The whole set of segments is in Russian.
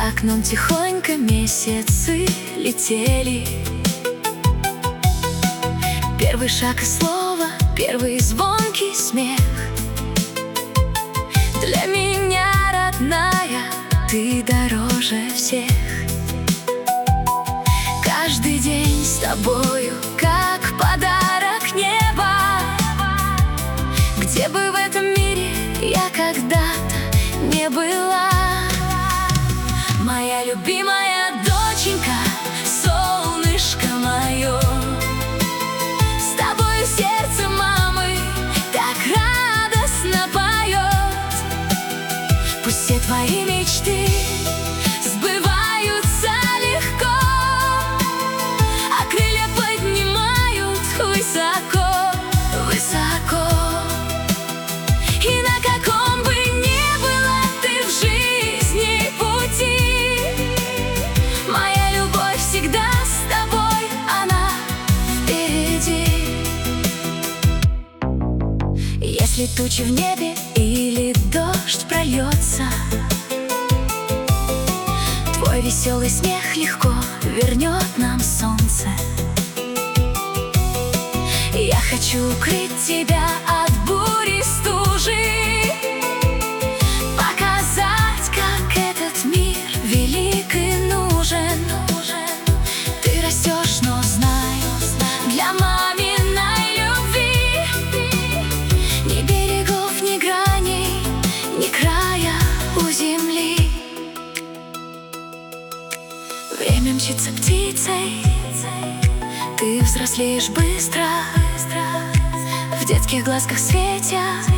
За окном тихонько месяцы летели. Первый шаг и слово, первый звонкий смех. Для меня, родная, ты дороже всех. Каждый день с тобою, как подарок неба. Где бы в этом мире я когда-то не была. Моя любимая доченька, солнышко мое, с тобою сердце мамы так радостно поет. Пусть все твои мечты сбываются легко, а крылья поднимают высоко, высоко. И на каком бы ни было ты в жизни пути, моя любовь всегда с тобой, она впереди. Если тучи в небе или дождь прольется, твой веселый смех легко вернет нам солнце. Я хочу укрыть тебя от бури, стужи, показать, как этот мир велик и нужен. Ты растешь, но знай, для маминой любви ни берегов, ни граней, ни края у земли. Время мчится птицей, ты взрослеешь быстро, в детских глазках светя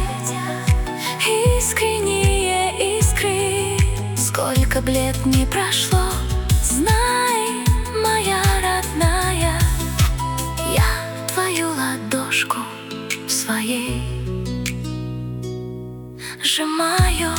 искренние искры. Сколько б лет не прошло, знай, моя родная, я твою ладошку в своей сжимаю.